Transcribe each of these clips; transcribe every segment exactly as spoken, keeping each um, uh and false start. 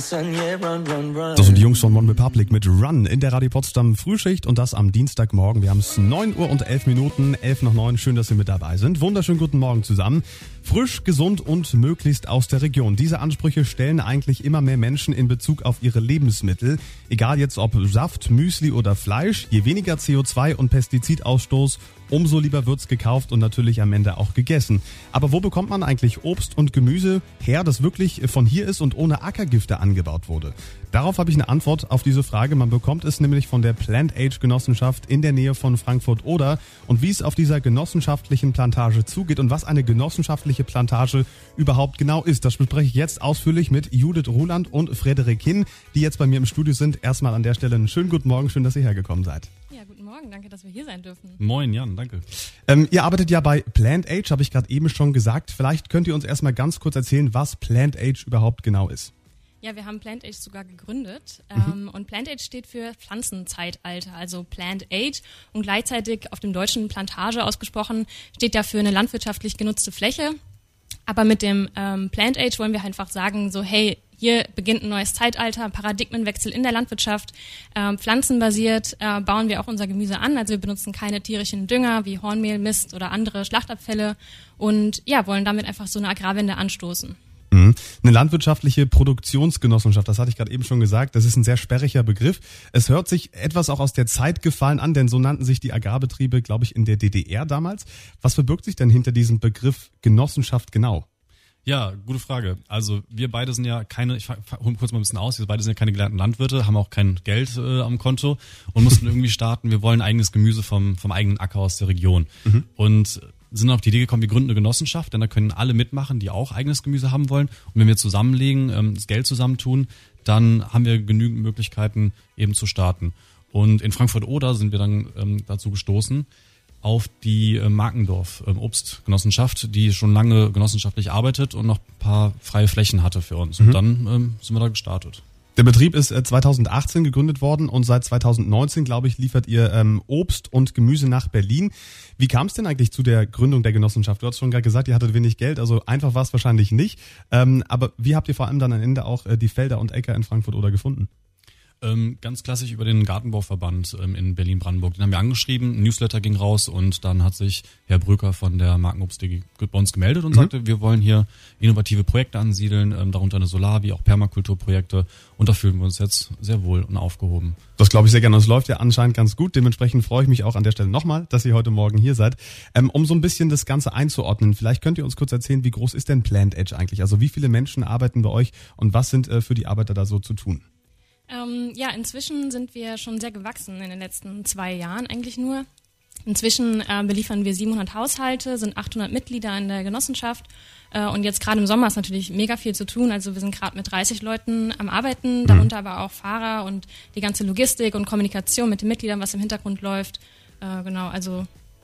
Das sind die Jungs von One Republic mit Run in der Radio Potsdam Frühschicht und das am Dienstagmorgen. Wir haben es neun Uhr und elf Minuten, elf nach neun. Schön, dass Sie mit dabei sind. Wunderschönen guten Morgen zusammen. Frisch, gesund und möglichst aus der Region. Diese Ansprüche stellen eigentlich immer mehr Menschen in Bezug auf ihre Lebensmittel. Egal jetzt ob Saft, Müsli oder Fleisch. Je weniger C O zwei und Pestizidausstoß, umso lieber wird's gekauft und natürlich am Ende auch gegessen. Aber wo bekommt man eigentlich Obst und Gemüse her, das wirklich von hier ist und ohne Ackergifte angebaut wurde? Darauf habe ich eine Antwort auf diese Frage. Man bekommt es nämlich von der Plant-Age-Genossenschaft in der Nähe von Frankfurt-Oder. Und wie es auf dieser genossenschaftlichen Plantage zugeht und was eine genossenschaftliche Plantage überhaupt genau ist, das bespreche ich jetzt ausführlich mit Judith Ruland und Frederik Hinn, die jetzt bei mir im Studio sind. Erstmal an der Stelle einen schönen guten Morgen, schön, dass ihr hergekommen seid. Ja, guten Morgen, danke, dass wir hier sein dürfen. Moin, Jan, danke. Ähm, ihr arbeitet ja bei Plant-Age, habe ich gerade eben schon gesagt. Vielleicht könnt ihr uns erstmal ganz kurz erzählen, was Plant-Age überhaupt genau ist. Ja, wir haben Plant-Age sogar gegründet Mhm. ähm, und Plant-Age steht für Pflanzenzeitalter, also Plant-Age und gleichzeitig auf dem deutschen Plantage ausgesprochen steht dafür eine landwirtschaftlich genutzte Fläche. Aber mit dem ähm, Plant-Age wollen wir einfach sagen, so hey, hier beginnt ein neues Zeitalter, ein Paradigmenwechsel in der Landwirtschaft. Ähm, pflanzenbasiert äh, bauen wir auch unser Gemüse an, also wir benutzen keine tierischen Dünger wie Hornmehl, Mist oder andere Schlachtabfälle und ja, wollen damit einfach so eine Agrarwende anstoßen. Mhm. Eine landwirtschaftliche Produktionsgenossenschaft, das hatte ich gerade eben schon gesagt, das ist ein sehr sperriger Begriff. Es hört sich etwas auch aus der Zeit gefallen an, denn so nannten sich die Agrarbetriebe, glaube ich, in der D D R damals. Was verbirgt sich denn hinter diesem Begriff Genossenschaft genau? Ja, gute Frage. Also wir beide sind ja keine, ich hole kurz mal ein bisschen aus, wir beide sind ja keine gelernten Landwirte, haben auch kein Geld äh, am Konto und mussten irgendwie starten, wir wollen eigenes Gemüse vom, vom eigenen Acker aus der Region. Mhm. Und sind auf die Idee gekommen, wir gründen eine Genossenschaft, denn da können alle mitmachen, die auch eigenes Gemüse haben wollen. Und wenn wir zusammenlegen, ähm, das Geld zusammentun, dann haben wir genügend Möglichkeiten eben zu starten. Und in Frankfurt-Oder sind wir dann ähm, dazu gestoßen, auf die äh, Markendorf ähm, Obstgenossenschaft, die schon lange genossenschaftlich arbeitet und noch ein paar freie Flächen hatte für uns. Mhm. Und dann ähm, sind wir da gestartet. Der Betrieb ist zweitausendachtzehn gegründet worden und seit zweitausendneunzehn, glaube ich, liefert ihr ähm, Obst und Gemüse nach Berlin. Wie kam es denn eigentlich zu der Gründung der Genossenschaft? Du hast schon gerade gesagt, ihr hattet wenig Geld, also einfach war es wahrscheinlich nicht. Ähm, aber wie habt ihr vor allem dann am Ende auch äh, die Felder und Äcker in Frankfurt-Oder gefunden? Ähm, ganz klassisch über den Gartenbauverband ähm, in Berlin-Brandenburg. Den haben wir angeschrieben, ein Newsletter ging raus und dann hat sich Herr Bröker von der Markenobst bei uns gemeldet und mhm. sagte, wir wollen hier innovative Projekte ansiedeln, ähm, darunter eine Solar- wie auch Permakulturprojekte und da fühlen wir uns jetzt sehr wohl und aufgehoben. Das glaube ich sehr gerne und es läuft ja anscheinend ganz gut. Dementsprechend freue ich mich auch an der Stelle nochmal, dass ihr heute Morgen hier seid. Ähm, um so ein bisschen das Ganze einzuordnen, vielleicht könnt ihr uns kurz erzählen, wie groß ist denn Plant-Age eigentlich? Also wie viele Menschen arbeiten bei euch und was sind äh, für die Arbeiter da so zu tun? Ähm, ja, inzwischen sind wir schon sehr gewachsen in den letzten zwei Jahren eigentlich nur. Inzwischen äh, beliefern wir siebenhundert Haushalte, sind achthundert Mitglieder in der Genossenschaft äh, und jetzt gerade im Sommer ist natürlich mega viel zu tun. Also wir sind gerade mit dreißig Leuten am Arbeiten, darunter aber auch Fahrer und die ganze Logistik und Kommunikation mit den Mitgliedern, was im Hintergrund läuft. Äh, genau, also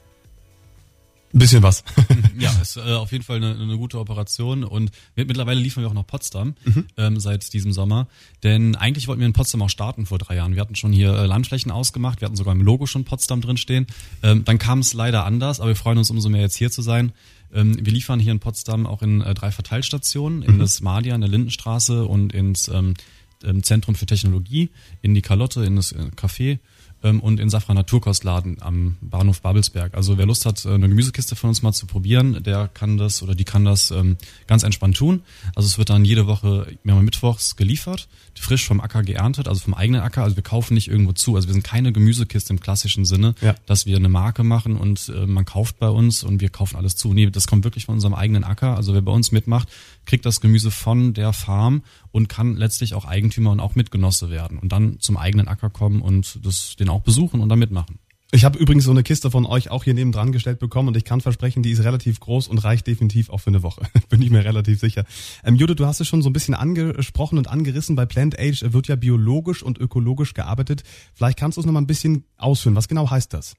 ein bisschen was. Ja, ist äh, auf jeden Fall eine, eine gute Operation und wir, mittlerweile liefern wir auch nach Potsdam mhm. ähm, seit diesem Sommer, denn eigentlich wollten wir in Potsdam auch starten vor drei Jahren. Wir hatten schon hier äh, Landflächen ausgemacht, wir hatten sogar im Logo schon Potsdam drin stehen. Ähm, dann kam es leider anders, aber wir freuen uns umso mehr jetzt hier zu sein. Ähm, wir liefern hier in Potsdam auch in äh, drei Verteilstationen, in mhm. das Mahdia, in der Lindenstraße und ins ähm, Zentrum für Technologie, in die Kalotte, in das äh, Café und in Safran Naturkostladen am Bahnhof Babelsberg. Also wer Lust hat, eine Gemüsekiste von uns mal zu probieren, der kann das oder die kann das ähm, ganz entspannt tun. Also es wird dann jede Woche mehrmal mittwochs geliefert, frisch vom Acker geerntet, also vom eigenen Acker. Also wir kaufen nicht irgendwo zu. Also wir sind keine Gemüsekiste im klassischen Sinne, ja. dass wir eine Marke machen und äh, man kauft bei uns und wir kaufen alles zu. Nee, das kommt wirklich von unserem eigenen Acker. Also wer bei uns mitmacht, kriegt das Gemüse von der Farm und kann letztlich auch Eigentümer und auch Mitgenosse werden und dann zum eigenen Acker kommen und das den auch besuchen und da mitmachen. Ich habe übrigens so eine Kiste von euch auch hier nebendran gestellt bekommen und ich kann versprechen, die ist relativ groß und reicht definitiv auch für eine Woche. Bin ich mir relativ sicher. Ähm, Judith, du hast es schon so ein bisschen angesprochen und angerissen. Bei Plant-Age wird ja biologisch und ökologisch gearbeitet. Vielleicht kannst du es noch mal ein bisschen ausführen. Was genau heißt das?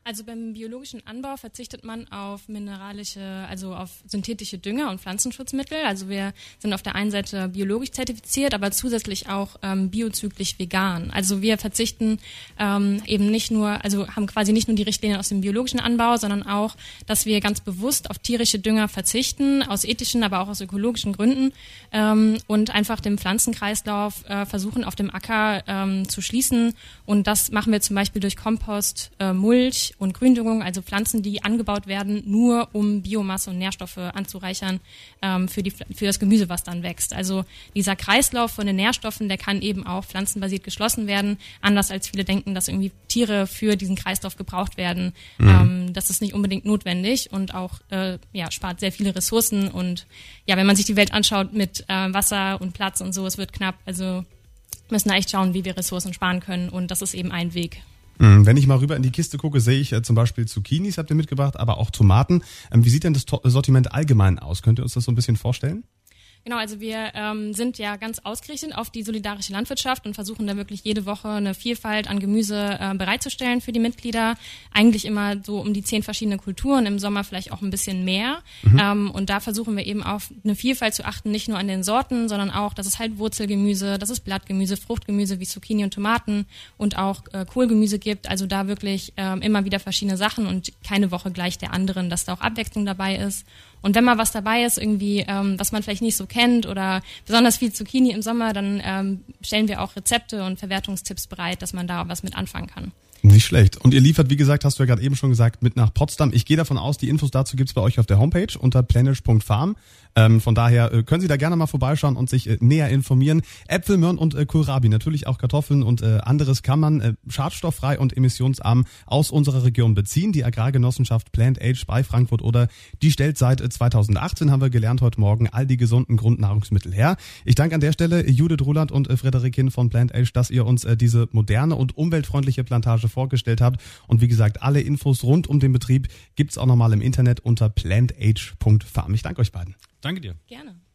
Also beim biologischen Anbau verzichtet man auf mineralische, also auf synthetische Dünger und Pflanzenschutzmittel. Also wir sind auf der einen Seite biologisch zertifiziert, aber zusätzlich auch ähm, biozyklisch vegan. Also wir verzichten ähm, eben nicht nur, also haben quasi nicht nur die Richtlinien aus dem biologischen Anbau, sondern auch, dass wir ganz bewusst auf tierische Dünger verzichten, aus ethischen, aber auch aus ökologischen Gründen ähm, und einfach den Pflanzenkreislauf äh, versuchen auf dem Acker ähm, zu schließen. Und das machen wir zum Beispiel durch Kompost, äh, Mulch und Gründüngung, also Pflanzen, die angebaut werden, nur um Biomasse und Nährstoffe anzureichern ähm, für, die, für das Gemüse, was dann wächst. Also dieser Kreislauf von den Nährstoffen, der kann eben auch pflanzenbasiert geschlossen werden, anders als viele denken, dass irgendwie Tiere für diesen Kreislauf gebraucht werden. Mhm. Ähm, das ist nicht unbedingt notwendig und auch äh, ja, spart sehr viele Ressourcen. Und ja, wenn man sich die Welt anschaut mit äh, Wasser und Platz und so, es wird knapp. Also müssen wir echt schauen, wie wir Ressourcen sparen können, und das ist eben ein Weg. Wenn ich mal rüber in die Kiste gucke, sehe ich äh, zum Beispiel Zucchinis, habt ihr mitgebracht, aber auch Tomaten. Ähm, wie sieht denn das to- Sortiment allgemein aus? Könnt ihr uns das so ein bisschen vorstellen? Genau, also wir ähm, sind ja ganz ausgerichtet auf die solidarische Landwirtschaft und versuchen da wirklich jede Woche eine Vielfalt an Gemüse äh, bereitzustellen für die Mitglieder. Eigentlich immer so um die zehn verschiedene Kulturen, im Sommer vielleicht auch ein bisschen mehr. Mhm. Ähm, und da versuchen wir eben auf eine Vielfalt zu achten, nicht nur an den Sorten, sondern auch, das ist halt Wurzelgemüse, das ist Blattgemüse, Fruchtgemüse wie Zucchini und Tomaten und auch äh, Kohlgemüse gibt. Also da wirklich ähm, immer wieder verschiedene Sachen und keine Woche gleich der anderen, dass da auch Abwechslung dabei ist. Und wenn mal was dabei ist, irgendwie, ähm, was man vielleicht nicht so kennt oder besonders viel Zucchini im Sommer, dann ähm, stellen wir auch Rezepte und Verwertungstipps bereit, dass man da was mit anfangen kann. Nicht schlecht. Und ihr liefert, wie gesagt, hast du ja gerade eben schon gesagt, mit nach Potsdam. Ich gehe davon aus, die Infos dazu gibt's bei euch auf der Homepage unter planish punkt farm. Ähm, von daher äh, können Sie da gerne mal vorbeischauen und sich äh, näher informieren. Äpfel, Möhren und äh, Kohlrabi, natürlich auch Kartoffeln und äh, anderes kann man äh, schadstofffrei und emissionsarm aus unserer Region beziehen. Die Agrargenossenschaft Plant Age bei Frankfurt oder die stellt seit äh, zweitausendachtzehn, haben wir gelernt heute Morgen, all die gesunden Grundnahrungsmittel her. Ich danke an der Stelle Judith Roland und äh, Frederikin von Plant Age, dass ihr uns äh, diese moderne und umweltfreundliche Plantage vorgestellt habt. Und wie gesagt, alle Infos rund um den Betrieb gibt's auch nochmal im Internet unter plantage punkt farm. Ich danke euch beiden. Danke dir. Gerne.